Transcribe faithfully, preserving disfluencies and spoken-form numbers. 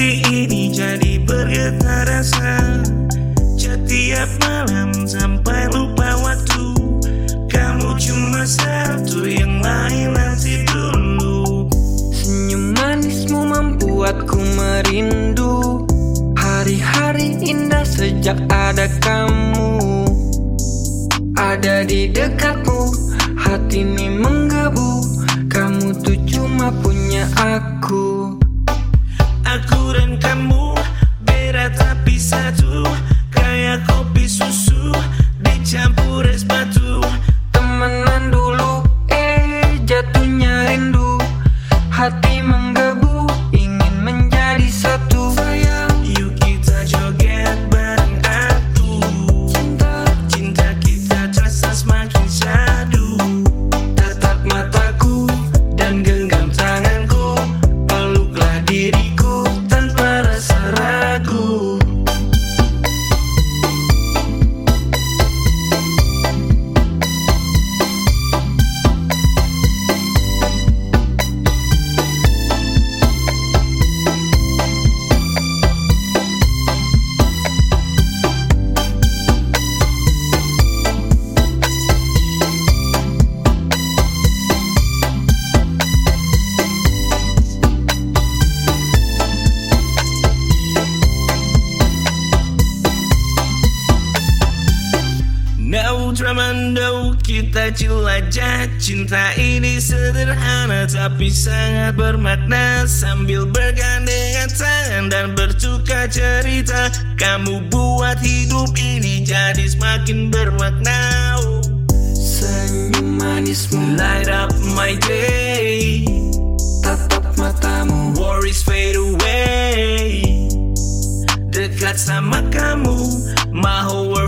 hati ini jadi bergetar rasa. Setiap malam sampai lupa waktu. Kamu cuma satu, yang lain nanti dulu. Senyum manismu membuatku merindu. Hari-hari indah sejak ada kamu. Ada di dekatmu, hati ini menggebu. Kamu tuh cuma punya aku. Aku dan kamu beda tapi satu. Kayak kopi susu dicampur es batu. Temenan dulu, eh jatuhnya rindu. Hati menggebu, ingin menjadi satu. Sayang, yuk kita joget bareng aku. cinta, Cinta kita terasa semakin syahdu. tatap mataku Dan genggam tanganku, peluklah diriku tanpa rasa ragu. No drama, no, kita jelajah. Cinta ini sederhana tapi sangat bermakna. Sambil bergandengan tangan dan bertukar cerita, kamu buat hidup ini jadi semakin bermakna. Oh. senyum manismu, Light up my day, tatap matamu. worries fade away. Dekat sama kamu, my whole world